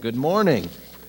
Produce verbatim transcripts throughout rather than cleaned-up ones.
Good morning.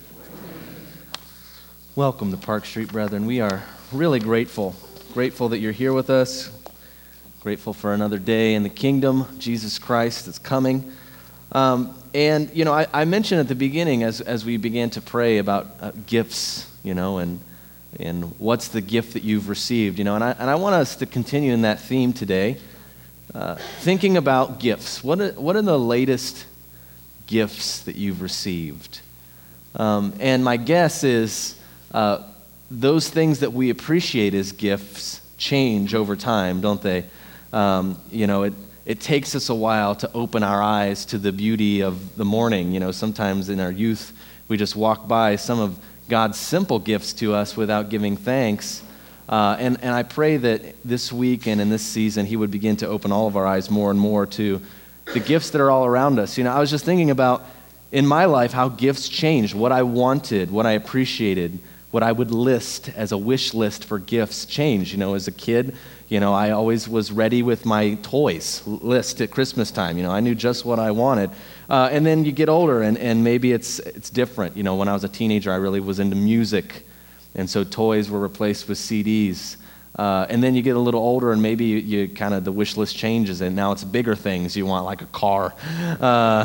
Welcome to Park Street, brethren. We are really grateful. Grateful that you're here with us. Grateful for another day in the kingdom. Jesus Christ is coming. Um, and, you know, I, I mentioned at the beginning as, as we began to pray about uh, gifts, you know, and and what's the gift that you've received, you know. And I, and I want us to continue in that theme today, uh, thinking about gifts. What are, what are the latest gifts that you've received? Um, and my guess is uh, those things that we appreciate as gifts change over time, don't they? Um, you know, it, it takes us a while to open our eyes to the beauty of the morning. You know, sometimes in our youth, we just walk by some of God's simple gifts to us without giving thanks. Uh, and, and I pray that this week and in this season, He would begin to open all of our eyes more and more to the gifts that are all around us. You know, I was just thinking about, in my life, how gifts changed, what I wanted, what I appreciated, what I would list as a wish list for gifts changed. You know, as a kid, you know, I always was ready with my toys list at Christmas time. You know, I knew just what I wanted. Uh, and then you get older, and, and maybe it's it's different. You know, when I was a teenager, I really was into music, and so toys were replaced with C Ds. Uh, and then you get a little older, and maybe you, you kind of the wish list changes, and now it's bigger things. You want like a car, uh,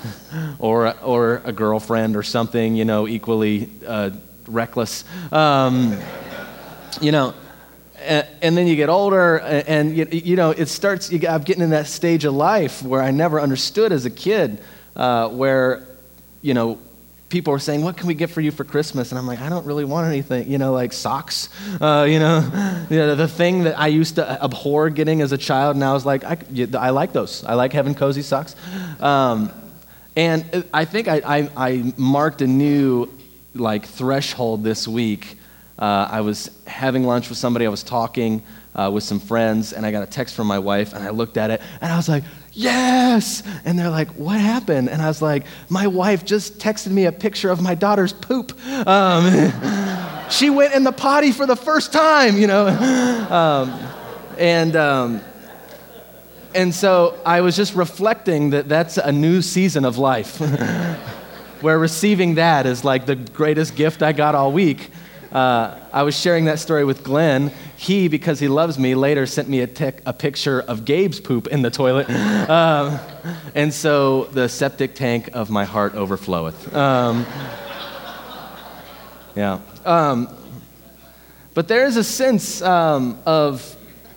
or or a girlfriend, or something, you know, equally uh, reckless. Um, you know, and, and then you get older, and, and you, you know it starts. You, I'm getting in that stage of life where I never understood as a kid, uh, where you know. People were saying, what can we get for you for Christmas? And I'm like, I don't really want anything, you know, like socks, uh, you know, you know, the thing that I used to abhor getting as a child, now is like, I, I like those. I like having cozy socks. Um, and I think I, I, I marked a new, like, threshold this week. Uh, I was having lunch with somebody, I was talking uh, with some friends, and I got a text from my wife, and I looked at it, and I was like, yes! And they're like, what happened? And I was like, my wife just texted me a picture of my daughter's poop. Um, she went in the potty for the first time, you know. Um, and um, and so I was just reflecting that that's a new season of life, where receiving that is like the greatest gift I got all week. Uh, I was sharing that story with Glenn. He, because he loves me, later sent me a, tic- a picture of Gabe's poop in the toilet. Um, and so the septic tank of my heart overfloweth. Um, yeah. Um, but there is a sense um, of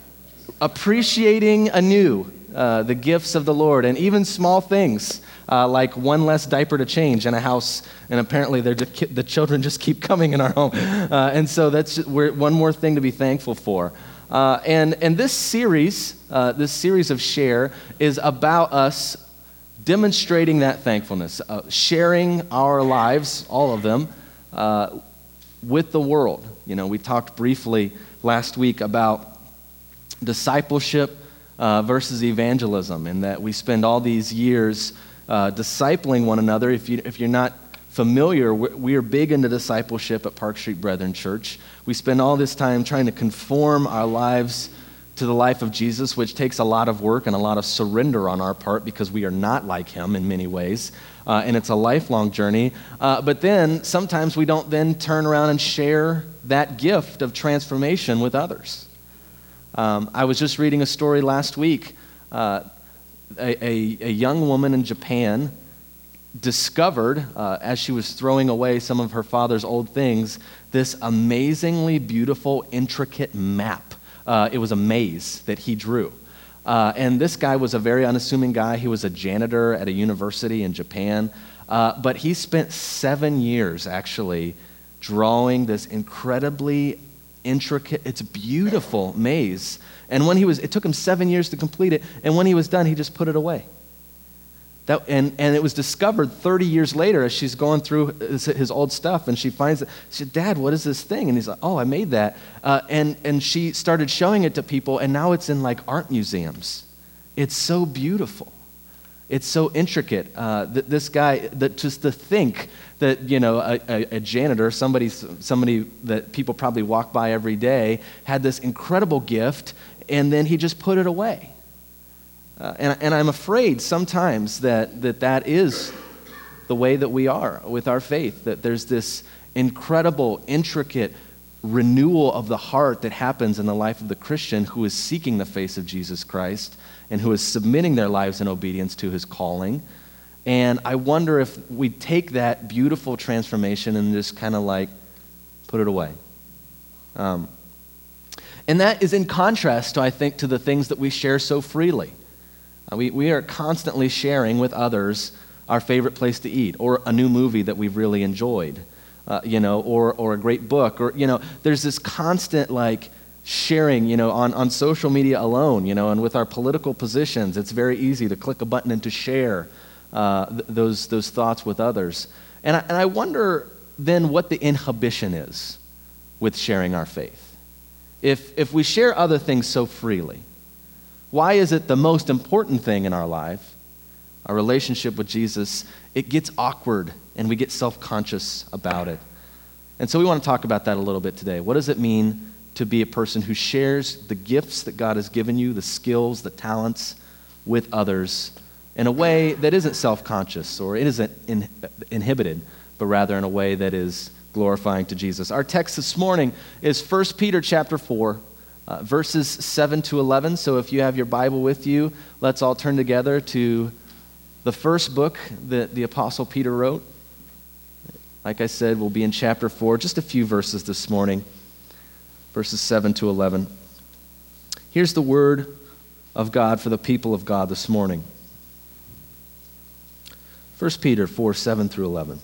appreciating anew uh, the gifts of the Lord, and even small things. Uh, like one less diaper to change in a house, and apparently they're just, the children just keep coming in our home. Uh, and so that's just, we're, one more thing to be thankful for. Uh, and, and this series, uh, this series of Share, is about us demonstrating that thankfulness, uh, sharing our lives, all of them, uh, with the world. You know, we talked briefly last week about discipleship uh, versus evangelism, and that we spend all these years Uh, discipling one another. If, you, if you're not familiar, we're, we are big into discipleship at Park Street Brethren Church. We spend all this time trying to conform our lives to the life of Jesus, which takes a lot of work and a lot of surrender on our part because we are not like Him in many ways. Uh, and it's a lifelong journey. Uh, but then sometimes we don't then turn around and share that gift of transformation with others. Um, I was just reading a story last week. Uh, A, a, a young woman in Japan discovered, uh, as she was throwing away some of her father's old things, this amazingly beautiful, intricate map. Uh, it was a maze that he drew. Uh, and this guy was a very unassuming guy. He was a janitor at a university in Japan. Uh, but he spent seven years, actually, drawing this incredibly intricate, it's beautiful maze. And when he was, it took him seven years to complete it, and when he was done, he just put it away. That, and, and it was discovered thirty years later as she's going through his, his old stuff, and she finds it. She said, Dad, what is this thing? And he's like, oh, I made that. Uh, and, and she started showing it to people, and now it's in like art museums. It's so beautiful. It's so intricate. Uh, that this guy, that just to think that, you know, a, a, a janitor, somebody, somebody that people probably walk by every day, had this incredible gift, and then he just put it away. Uh, and, and I'm afraid sometimes that, that that is the way that we are with our faith, that there's this incredible, intricate renewal of the heart that happens in the life of the Christian who is seeking the face of Jesus Christ and who is submitting their lives in obedience to his calling. And I wonder if we take that beautiful transformation and just kind of like put it away. Um, and that is in contrast, to, I think, to the things that we share so freely. Uh, we, we are constantly sharing with others our favorite place to eat, or a new movie that we've really enjoyed, uh, you know, or or a great book, or, you know, there's this constant, like, sharing, you know, on, on social media alone, you know, and with our political positions, it's very easy to click a button and to share uh, th- those those thoughts with others. And I, and I wonder then what the inhibition is with sharing our faith. If if we share other things so freely, why is it the most important thing in our life, our relationship with Jesus, it gets awkward and we get self-conscious about it? And so we want to talk about that a little bit today. What does it mean to be a person who shares the gifts that God has given you, the skills, the talents, with others in a way that isn't self-conscious or it isn't in, inhibited, but rather in a way that is glorifying to Jesus? Our text this morning is First Peter chapter four, uh, verses seven to eleven. So if you have your Bible with you, let's all turn together to the first book that the Apostle Peter wrote. Like I said, we'll be in chapter four, just a few verses this morning, verses seven to eleven. Here's the word of God for the people of God this morning. First Peter four, seven through eleven.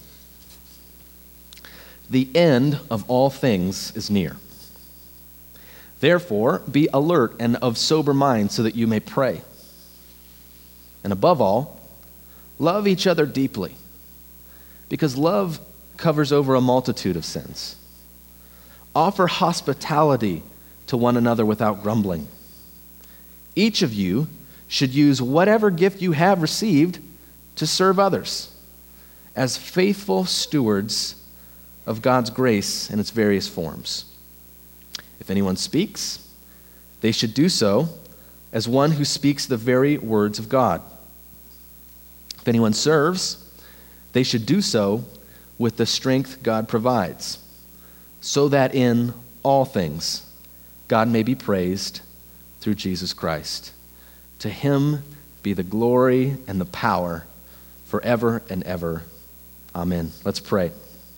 The end of all things is near. Therefore, be alert and of sober mind so that you may pray. And above all, love each other deeply, because love covers over a multitude of sins. Offer hospitality to one another without grumbling. Each of you should use whatever gift you have received to serve others as faithful stewards of God's grace in its various forms. If anyone speaks, they should do so as one who speaks the very words of God. If anyone serves, they should do so with the strength God provides, so that in all things God may be praised through Jesus Christ. To him be the glory and the power forever and ever. Amen. Let's pray.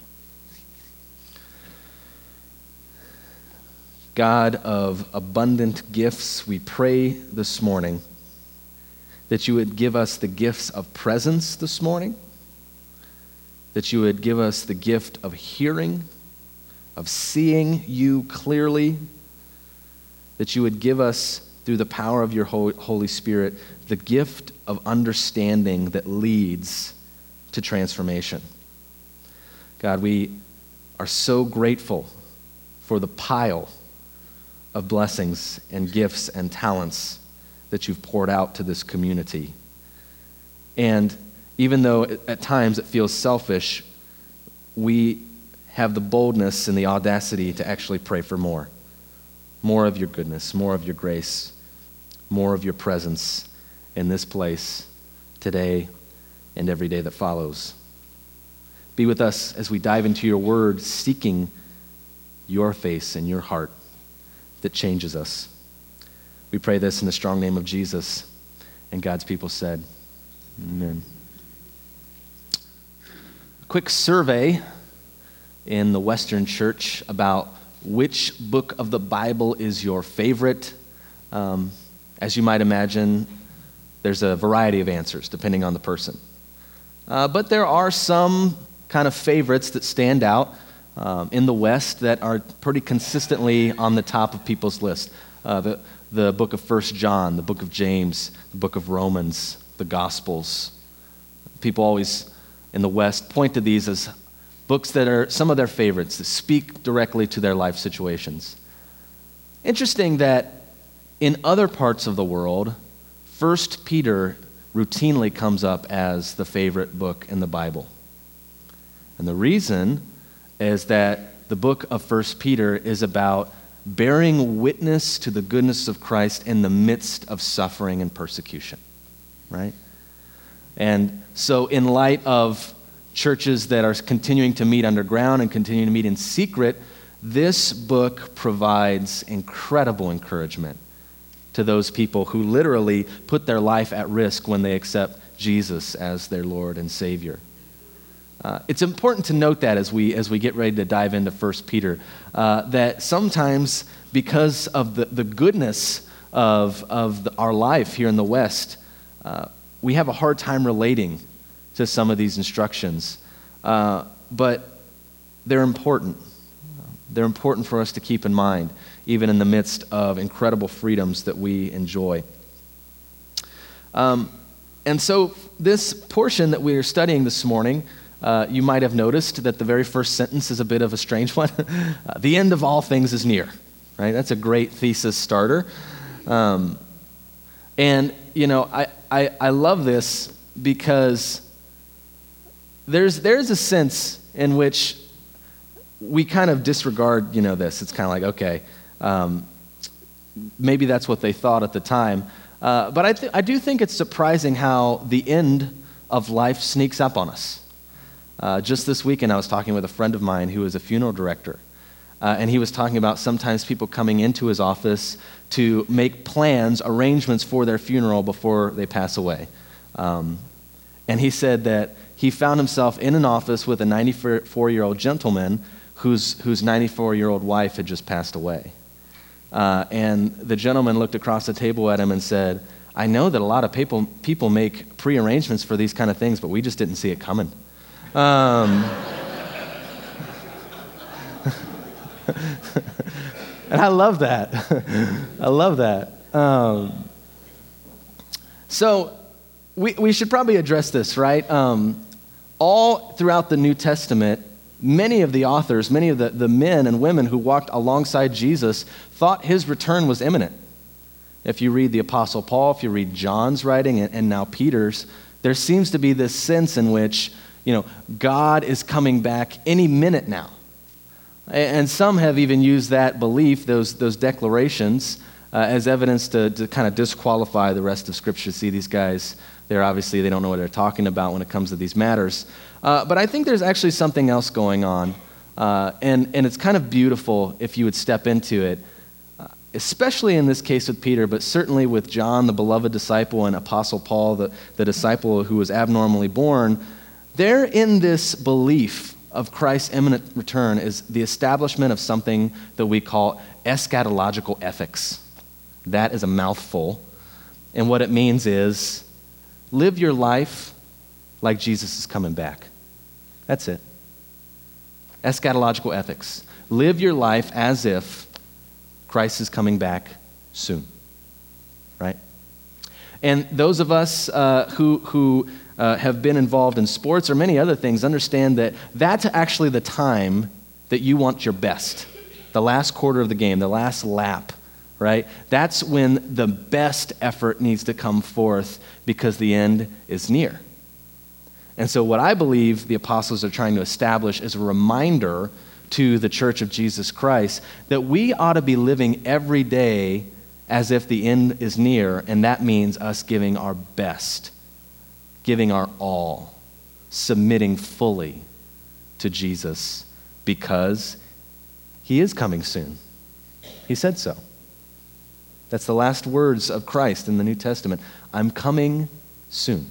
God of abundant gifts, we pray this morning that you would give us the gifts of presence this morning, that you would give us the gift of hearing, of seeing you clearly, that you would give us, through the power of your Holy Spirit, the gift of understanding that leads to transformation. God, we are so grateful for the pile of blessings and gifts and talents that you've poured out to this community. And even though at times it feels selfish, we have the boldness and the audacity to actually pray for more. More of your goodness, more of your grace, more of your presence in this place today and every day that follows. Be with us as we dive into your word, seeking your face and your heart that changes us. We pray this in the strong name of Jesus, and God's people said, amen. A quick survey in the Western Church about which book of the Bible is your favorite. Um, as you might imagine, there's a variety of answers depending on the person. Uh, but there are some kind of favorites that stand out um, in the West that are pretty consistently on the top of people's list. Uh, the, the book of First John, the book of James, the book of Romans, the Gospels. People always in the West point to these as books that are some of their favorites, that speak directly to their life situations. Interesting that in other parts of the world, First Peter routinely comes up as the favorite book in the Bible. And the reason is that the book of First Peter is about bearing witness to the goodness of Christ in the midst of suffering and persecution, right? And so in light of churches that are continuing to meet underground and continuing to meet in secret, this book provides incredible encouragement to those people who literally put their life at risk when they accept Jesus as their Lord and Savior. Uh, it's important to note that as we as we get ready to dive into First Peter, uh, that sometimes because of the, the goodness of, of the, our life here in the West, uh, we have a hard time relating to some of these instructions. Uh, but they're important. They're important for us to keep in mind, even in the midst of incredible freedoms that we enjoy. Um, and so this portion that we are studying this morning, Uh, you might have noticed that the very first sentence is a bit of a strange one. uh, the end of all things is near, right? That's a great thesis starter. Um, and, you know, I, I, I love this because there's, there's a sense in which we kind of disregard, you know, this. It's kind of like, okay, um, maybe that's what they thought at the time. Uh, but I, th- I do think it's surprising how the end of life sneaks up on us. Uh, just this weekend, I was talking with a friend of mine who is a funeral director, uh, and he was talking about sometimes people coming into his office to make plans, arrangements for their funeral before they pass away. Um, and he said that he found himself in an office with a ninety-four-year-old gentleman whose whose ninety-four-year-old wife had just passed away. Uh, and the gentleman looked across the table at him and said, "I know that a lot of people people make pre-arrangements for these kind of things, but we just didn't see it coming." Um, and I love that. I love that. Um, so we we should probably address this, right? Um, all throughout the New Testament, many of the authors, many of the, the men and women who walked alongside Jesus thought his return was imminent. If you read the Apostle Paul, if you read John's writing, and, and now Peter's, there seems to be this sense in which, you know, God is coming back any minute now. And some have even used that belief, those those declarations, uh, as evidence to, to kind of disqualify the rest of Scripture. See, these guys, they're obviously, they don't know what they're talking about when it comes to these matters. Uh, but I think there's actually something else going on. Uh, and, and it's kind of beautiful if you would step into it, uh, especially in this case with Peter, but certainly with John, the beloved disciple, and Apostle Paul, the, the disciple who was abnormally born. They're in this belief of Christ's imminent return is the establishment of something that we call eschatological ethics. That is a mouthful. And what it means is live your life like Jesus is coming back. That's it. Eschatological ethics. Live your life as if Christ is coming back soon. Right? And those of us uh, who who uh, have been involved in sports or many other things understand that that's actually the time that you want your best. The last quarter of the game, the last lap, right? That's when the best effort needs to come forth because the end is near. And so what I believe the apostles are trying to establish is a reminder to the Church of Jesus Christ that we ought to be living every day as if the end is near, and that means us giving our best, giving our all, submitting fully to Jesus because he is coming soon. He said so. That's the last words of Christ in the New Testament. I'm coming soon.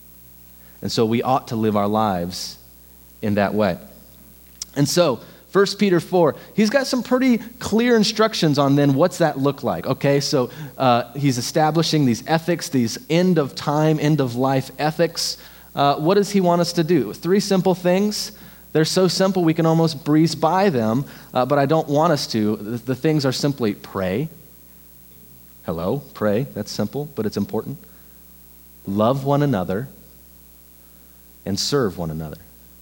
And so we ought to live our lives in that way. And so, First Peter four, he's got some pretty clear instructions on then what's that look like. Okay, so uh, he's establishing these ethics, these end of time, end of life ethics. Uh, what does he want us to do? Three simple things. They're so simple we can almost breeze by them, uh, but I don't want us to. The, the things are simply pray. Hello, pray. That's simple, but it's important. Love one another and serve one another.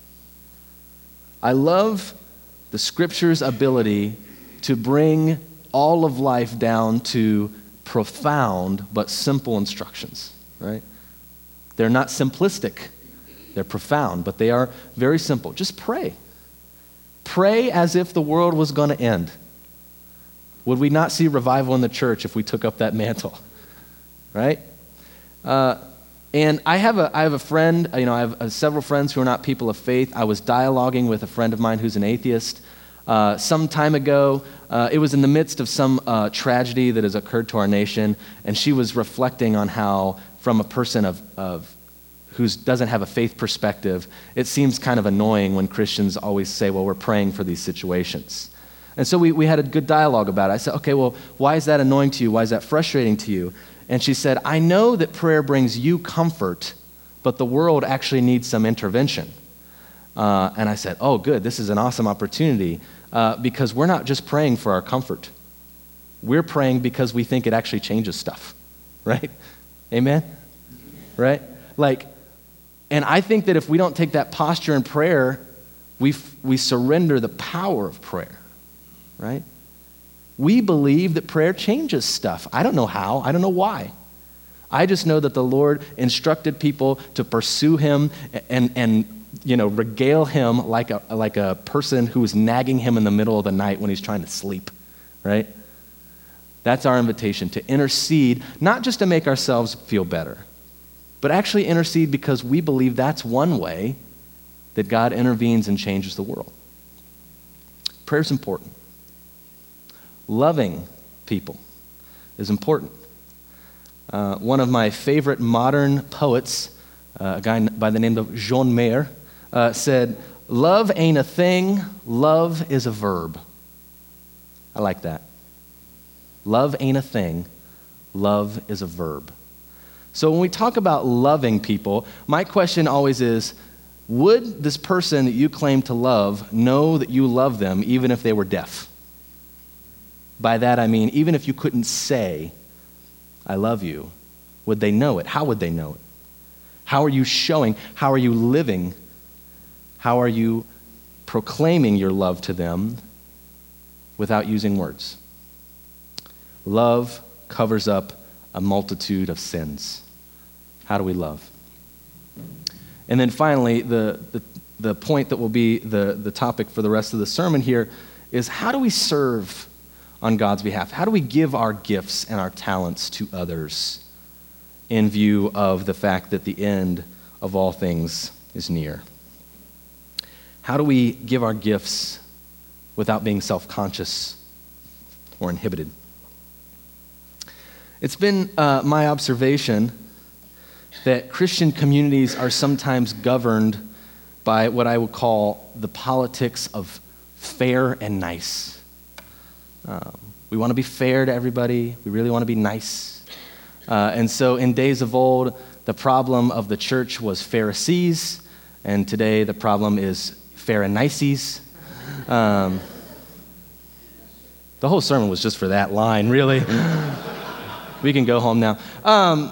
I love the Scripture's ability to bring all of life down to profound but simple instructions, right? They're not simplistic. They're profound, but they are very simple. Just pray. Pray as if the world was going to end. Would we not see revival in the church if we took up that mantle, right? Uh, And I have a I have a friend, you know, I have uh, several friends who are not people of faith. I was dialoguing with a friend of mine who's an atheist uh, some time ago. Uh, it was in the midst of some uh, tragedy that has occurred to our nation, and she was reflecting on how, from a person of, of who doesn't have a faith perspective, it seems kind of annoying when Christians always say, well, we're praying for these situations. And so we, we had a good dialogue about it. I said, okay, well, why is that annoying to you? Why is that frustrating to you? And she said, I know that prayer brings you comfort, but the world actually needs some intervention. Uh, and I said, oh, good, this is an awesome opportunity uh, because we're not just praying for our comfort. We're praying because we think it actually changes stuff, right? Amen? Right? Like, and I think that if we don't take that posture in prayer, we we surrender the power of prayer, right? We believe that prayer changes stuff. I don't know how. I don't know why. I just know that the Lord instructed people to pursue him and, and you know, regale him like a, like a person who is nagging him in the middle of the night when he's trying to sleep, right? That's our invitation, to intercede, not just to make ourselves feel better, but actually intercede because we believe that's one way that God intervenes and changes the world. Prayer's important. Loving people is important. Uh, one of my favorite modern poets, uh, a guy by the name of John Mayer, uh, said, love ain't a thing, love is a verb. I like that. Love ain't a thing, love is a verb. So when we talk about loving people, my question always is, would this person that you claim to love know that you love them even if they were deaf? By that I mean, even if you couldn't say, I love you, would they know it? How would they know it? How are you showing? How are you living? How are you proclaiming your love to them without using words? Love covers up a multitude of sins. How do we love? And then finally, the, the, the point that will be the, the topic for the rest of the sermon here is, how do we serve on God's behalf? How do we give our gifts and our talents to others in view of the fact that the end of all things is near? How do we give our gifts without being self-conscious or inhibited? It's been uh, my observation that Christian communities are sometimes governed by what I would call the politics of fair and nice. Um, we want to be fair to everybody. We really want to be nice. Uh, and so in days of old, the problem of the church was Pharisees, and today the problem is fair and nices. Um, the whole sermon was just for that line, really. We can go home now. Um,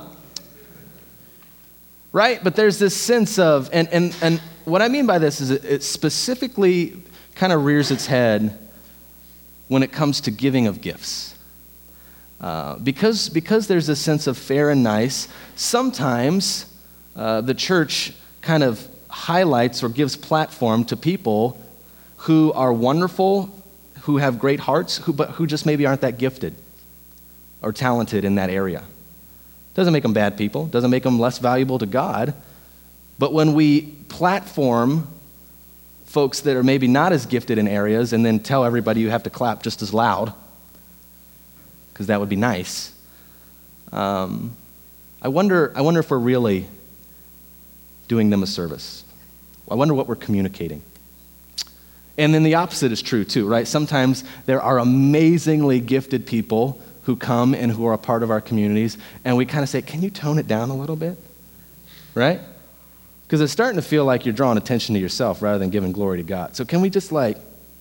right? But there's this sense of, and, and, and what I mean by this is it, it specifically kind of rears its head when it comes to giving of gifts. Uh, because, because there's a sense of fair and nice, sometimes uh, the church kind of highlights or gives platform to people who are wonderful, who have great hearts, who, but who just maybe aren't that gifted or talented in that area. Doesn't make them bad people, doesn't make them less valuable to God, but when we platform folks that are maybe not as gifted in areas and then tell everybody you have to clap just as loud, because that would be nice, um, I wonder, I wonder if we're really doing them a service. I wonder what we're communicating. And then the opposite is true too, right? Sometimes there are amazingly gifted people who come and who are a part of our communities, and we kind of say, can you tone it down a little bit? Right? Because it's starting to feel like you're drawing attention to yourself rather than giving glory to God. So can we just like,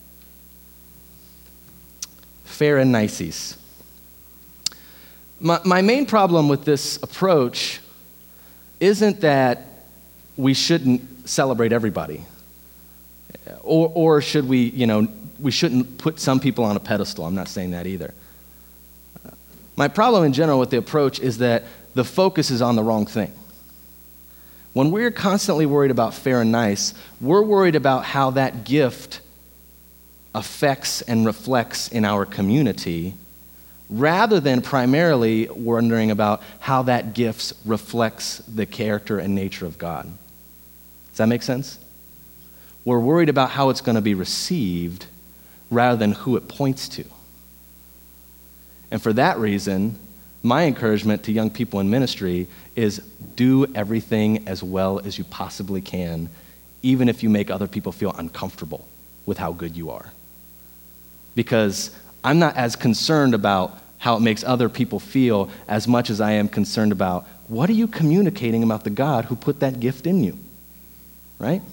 fair and niceys? My, my main problem with this approach isn't that we shouldn't celebrate everybody. Or, or should we, you know, we shouldn't put some people on a pedestal. I'm not saying that either. My problem in general with the approach is that the focus is on the wrong thing. When we're constantly worried about fair and nice, we're worried about how that gift affects and reflects in our community rather than primarily wondering about how that gift reflects the character and nature of God. Does that make sense? We're worried about how it's going to be received rather than who it points to. And for that reason, my encouragement to young people in ministry is do everything as well as you possibly can, even if you make other people feel uncomfortable with how good you are. Because I'm not as concerned about how it makes other people feel as much as I am concerned about what are you communicating about the God who put that gift in you, right?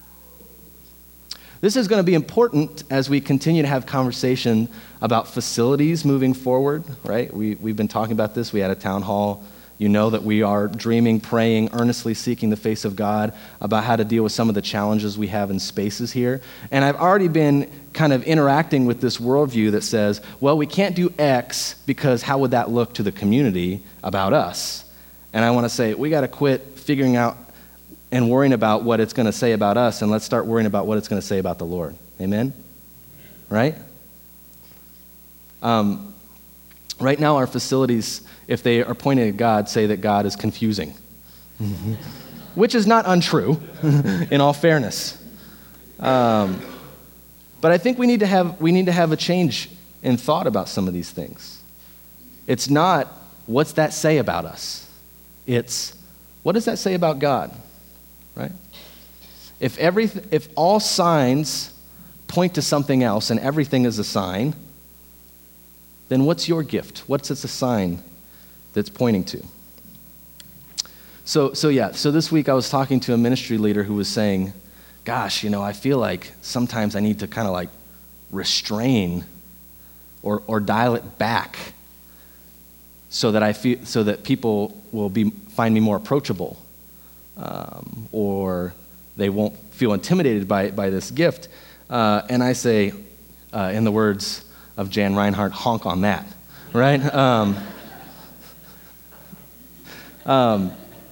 This is going to be important as we continue to have conversation about facilities moving forward, right? We, we've been talking about this. We had a town hall. You know that we are dreaming, praying, earnestly seeking the face of God about how to deal with some of the challenges we have in spaces here. And I've already been kind of interacting with this worldview that says, well, we can't do X because how would that look to the community about us? And I want to say, we got to quit figuring out and worrying about what it's going to say about us, and let's start worrying about what it's going to say about the Lord. Amen? Right? Um, right now, our facilities, if they are pointing at God, say that God is confusing, which is not untrue, in all fairness. Um, but I think we need to have we need to have a change in thought about some of these things. It's not, what's that say about us? It's, what does that say about God? Right? If every if all signs point to something else and everything is a sign, then what's your gift? What's it a sign that's pointing to? So so yeah, so this week I was talking to a ministry leader who was saying, gosh, you know, I feel like sometimes I need to kind of like restrain or or dial it back so that I feel so that people will be find me more approachable. Um, or they won't feel intimidated by, by this gift. Uh, and I say, uh, in the words of Jan Reinhardt, honk on that, right? Um, um,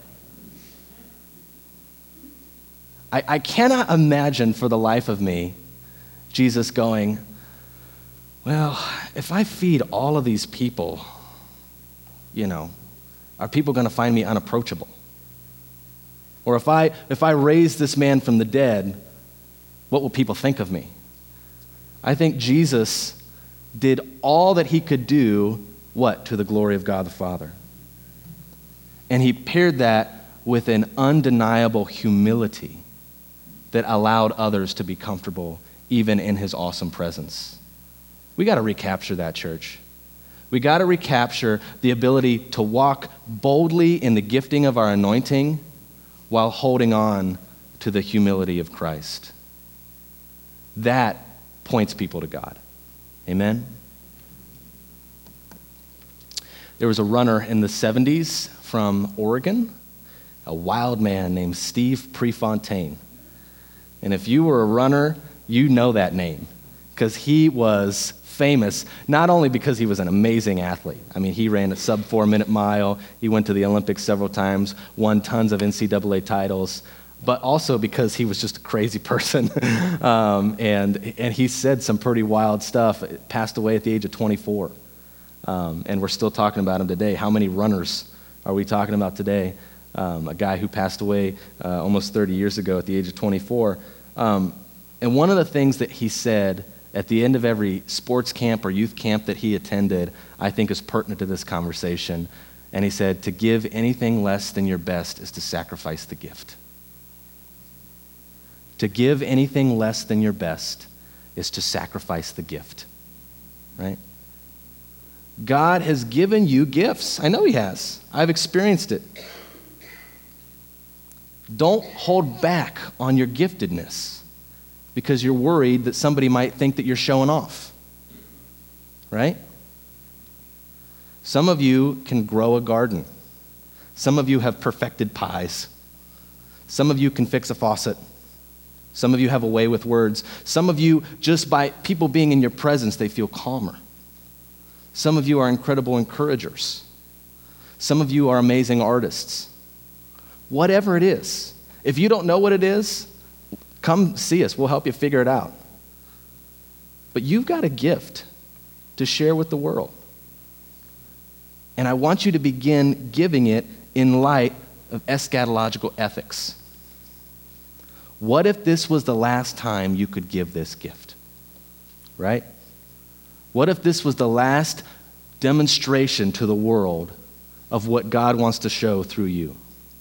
I, I cannot imagine for the life of me Jesus going, well, if I feed all of these people, you know, are people going to find me unapproachable? Or if I if I raise this man from the dead, what will people think of me? I think Jesus did all that he could do, what? To the glory of God the Father. And he paired that with an undeniable humility that allowed others to be comfortable even in his awesome presence. We got to recapture that, church. We got to recapture the ability to walk boldly in the gifting of our anointing while holding on to the humility of Christ. That points people to God. Amen? There was a runner in the seventies from Oregon, a wild man named Steve Prefontaine. And if you were a runner, you know that name, because he was famous, not only because he was an amazing athlete. I mean, he ran a sub four minute mile. He went to the Olympics several times, won tons of N C double A titles, but also because he was just a crazy person. um, and and he said some pretty wild stuff. Passed away at the age of twenty-four. Um, and we're still talking about him today. How many runners are we talking about today? Um, a guy who passed away uh, almost thirty years ago at the age of twenty-four. Um, and one of the things that he said at the end of every sports camp or youth camp that he attended, I think is pertinent to this conversation. And he said, to give anything less than your best is to sacrifice the gift. To give anything less than your best is to sacrifice the gift, right? God has given you gifts. I know he has. I've experienced it. Don't hold back on your giftedness because you're worried that somebody might think that you're showing off, right? Some of you can grow a garden. Some of you have perfected pies. Some of you can fix a faucet. Some of you have a way with words. Some of you, just by people being in your presence, they feel calmer. Some of you are incredible encouragers. Some of you are amazing artists. Whatever it is, if you don't know what it is, come see us. We'll help you figure it out. But you've got a gift to share with the world. And I want you to begin giving it in light of eschatological ethics. What if this was the last time you could give this gift? Right? What if this was the last demonstration to the world of what God wants to show through you?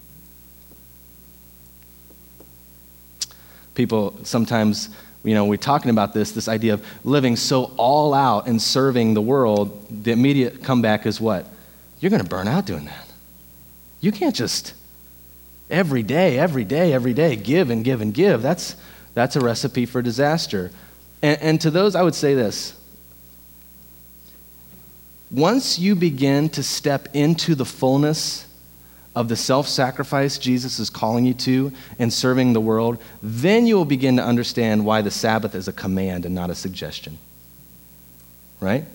People sometimes, you know, we're talking about this, this idea of living so all out and serving the world, the immediate comeback is what? You're going to burn out doing that. You can't just every day, every day, every day give and give and give. That's, that's a recipe for disaster. And, and to those, I would say this. Once you begin to step into the fullness of the self-sacrifice Jesus is calling you to and serving the world, then you will begin to understand why the Sabbath is a command and not a suggestion. Right?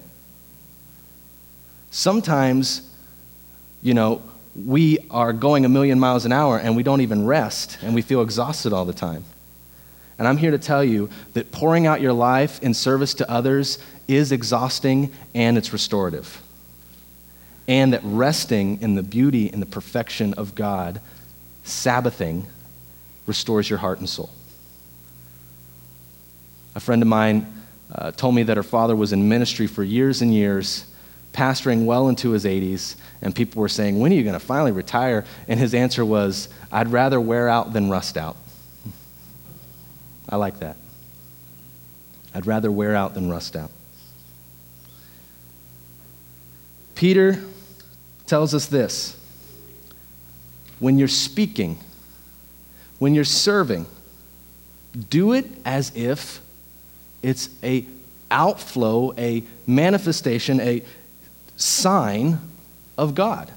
Sometimes, you know, we are going a million miles an hour and we don't even rest and we feel exhausted all the time. And I'm here to tell you that pouring out your life in service to others is exhausting and it's restorative. And that resting in the beauty and the perfection of God, Sabbathing, restores your heart and soul. A friend of mine uh, told me that her father was in ministry for years and years, pastoring well into his eighties, and people were saying, when are you going to finally retire? And his answer was, I'd rather wear out than rust out. I like that. I'd rather wear out than rust out. Peter tells us this. When you're speaking, when you're serving, do it as if it's a outflow, a manifestation, a sign of God.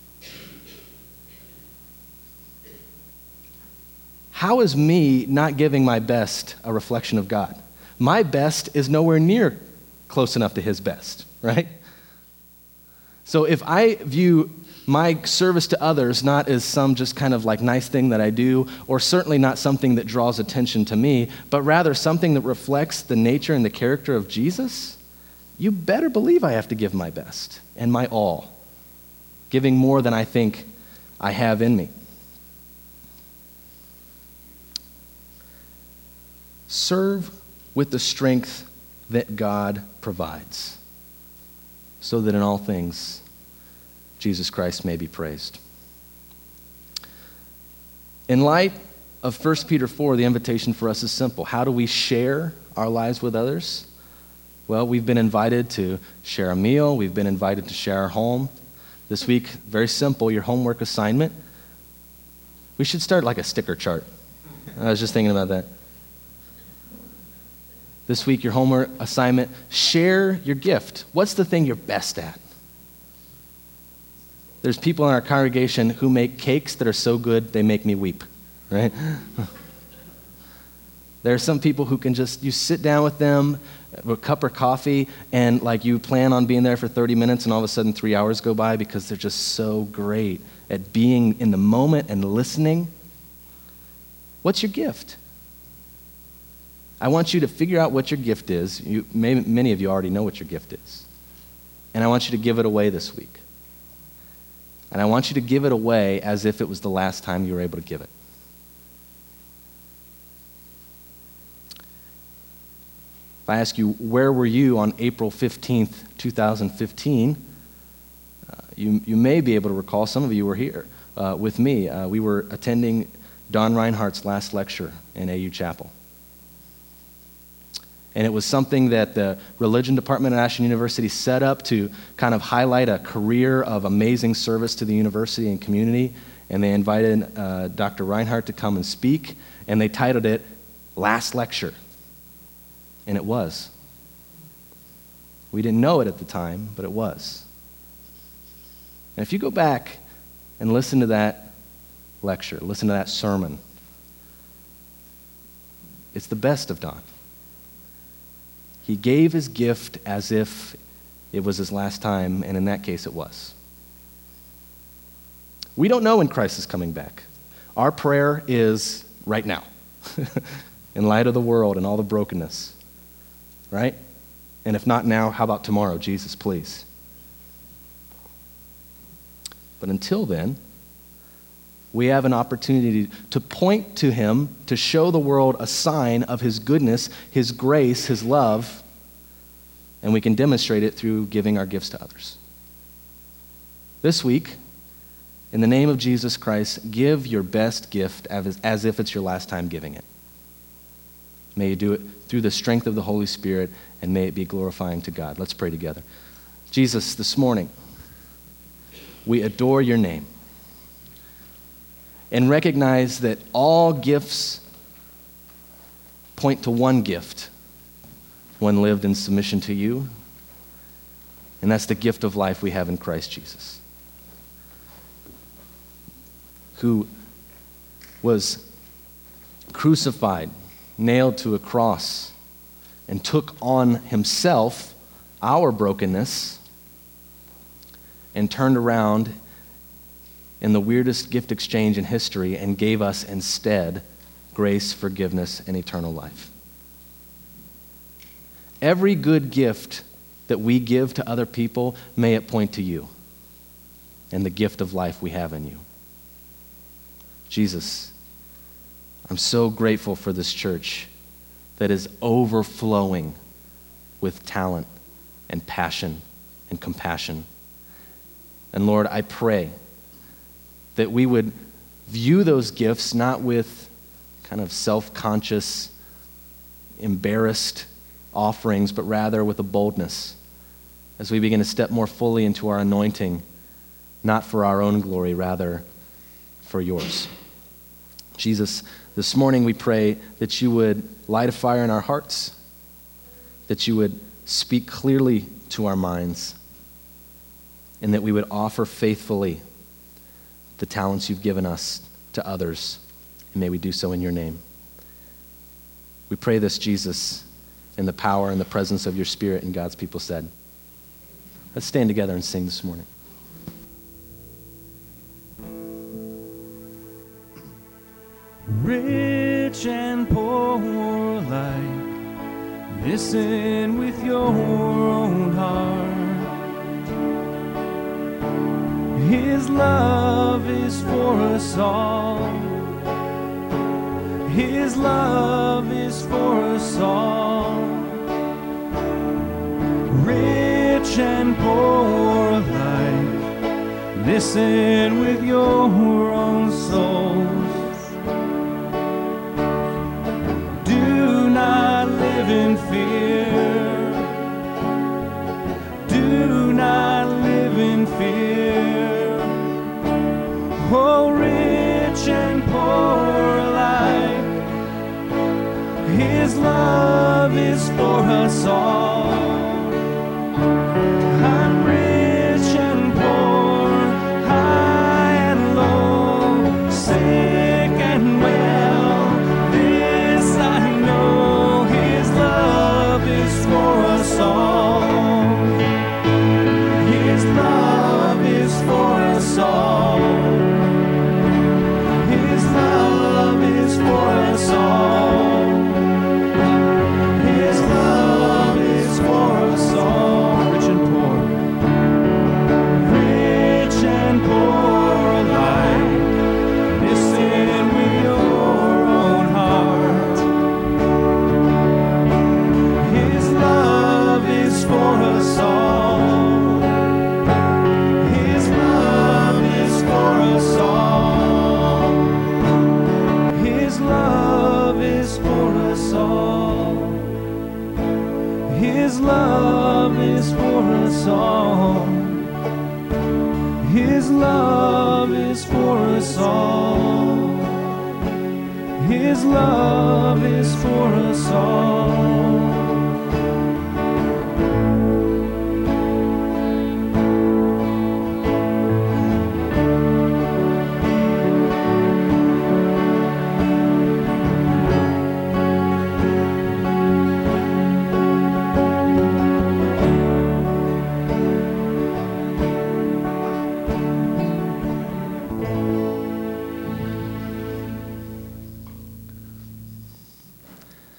How is me not giving my best a reflection of God? My best is nowhere near close enough to his best, right? So if I view my service to others not as some just kind of like nice thing that I do, or certainly not something that draws attention to me, but rather something that reflects the nature and the character of Jesus, you better believe I have to give my best and my all, giving more than I think I have in me. Serve with the strength that God provides, so that in all things, Jesus Christ may be praised. In light of First Peter four, the invitation for us is simple. How do we share our lives with others? Well, we've been invited to share a meal. We've been invited to share our home. This week, very simple, your homework assignment. We should start like a sticker chart. I was just thinking about that. This week, your homework assignment, share your gift. What's the thing you're best at? There's people in our congregation who make cakes that are so good, they make me weep, right? There are some people who can just, you sit down with them, with a cup of coffee, and like you plan on being there for thirty minutes, and all of a sudden three hours go by because they're just so great at being in the moment and listening. What's your gift? I want you to figure out what your gift is. You, maybe, many of you already know what your gift is. And I want you to give it away this week. And I want you to give it away as if it was the last time you were able to give it. If I ask you, where were you on April fifteenth, twenty fifteen, uh, you, you may be able to recall, some of you were here uh, with me. Uh, we were attending Don Reinhardt's last lecture in A U Chapel. And it was something that the religion department at Ashland University set up to kind of highlight a career of amazing service to the university and community. And they invited uh, Doctor Reinhardt to come and speak, and they titled it Last Lecture. And it was. We didn't know it at the time, but it was. And if you go back and listen to that lecture, listen to that sermon, it's the best of Don. He gave his gift as if it was his last time, and in that case it was. We don't know when Christ is coming back. Our prayer is right now, in light of the world and all the brokenness, right? And if not now, how about tomorrow? Jesus, please. But until then, we have an opportunity to point to him, to show the world a sign of his goodness, his grace, his love, and we can demonstrate it through giving our gifts to others. This week, in the name of Jesus Christ, give your best gift as, as if it's your last time giving it. May you do it through the strength of the Holy Spirit, and may it be glorifying to God. Let's pray together. Jesus, this morning, we adore your name and recognize that all gifts point to one gift, one lived in submission to you, and that's the gift of life we have in Christ Jesus, who was crucified, nailed to a cross, and took on himself our brokenness and turned around in the weirdest gift exchange in history and gave us instead grace, forgiveness, and eternal life. Every good gift that we give to other people, may it point to you and the gift of life we have in you. Jesus, I'm so grateful for this church that is overflowing with talent and passion and compassion. And Lord, I pray that we would view those gifts not with kind of self-conscious, embarrassed offerings, but rather with a boldness as we begin to step more fully into our anointing, not for our own glory, rather for yours. Jesus, this morning we pray that you would light a fire in our hearts, that you would speak clearly to our minds, and that we would offer faithfully the talents you've given us to others, and may we do so in your name. We pray this, Jesus, in the power and the presence of your Spirit, and God's people said. Let's stand together and sing this morning. Rich and poor alike, listen with your own heart. His love is for us all. His love is for us all. Rich and poor alike, listen with your own souls. Do not live in fear. Do not live in fear. Oh, rich and poor alike, his love is for us all. I'm rich and poor, high and low, sick and well. This I know, his love is for us all. His love is for us all. His love is for us all. His love is for us all. Rich and poor, rich and poor alike, listen with your own heart. His love is for us all. His love is for us all. His love is for us all. His love is for us all. His love is for us all. His love is for us all.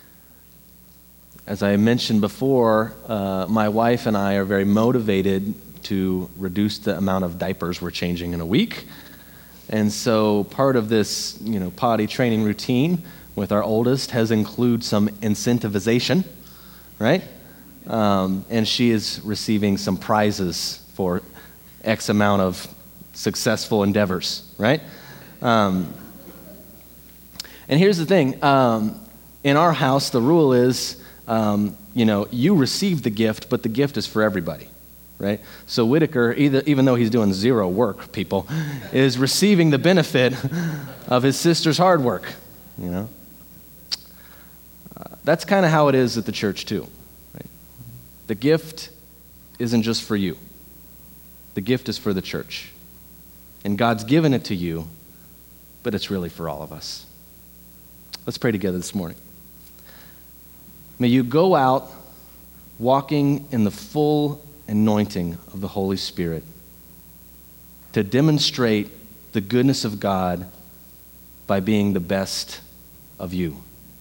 As I mentioned before, uh, my wife and I are very motivated to reduce the amount of diapers we're changing in a week. And so part of this, you know, potty training routine with our oldest has included some incentivization, right? Um, and she is receiving some prizes for X amount of successful endeavors, right? Um, and here's the thing. Um, in our house, the rule is, um, you know, you receive the gift, but the gift is for everybody, right? So Whitaker, either, even though he's doing zero work, people, is receiving the benefit of his sister's hard work, you know? Uh, that's kind of how it is at the church, too. Right? The gift isn't just for you. The gift is for the church. And God's given it to you, but it's really for all of us. Let's pray together this morning. May you go out walking in the full anointing of the Holy Spirit to demonstrate the goodness of God by being the best of you.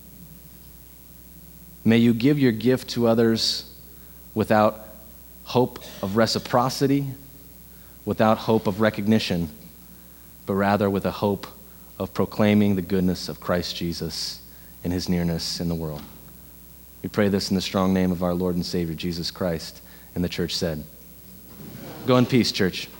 May you give your gift to others without hope of reciprocity, without hope of recognition, but rather with a hope of proclaiming the goodness of Christ Jesus and his nearness in the world. We pray this in the strong name of our Lord and Savior, Jesus Christ. And the church said, go in peace, church.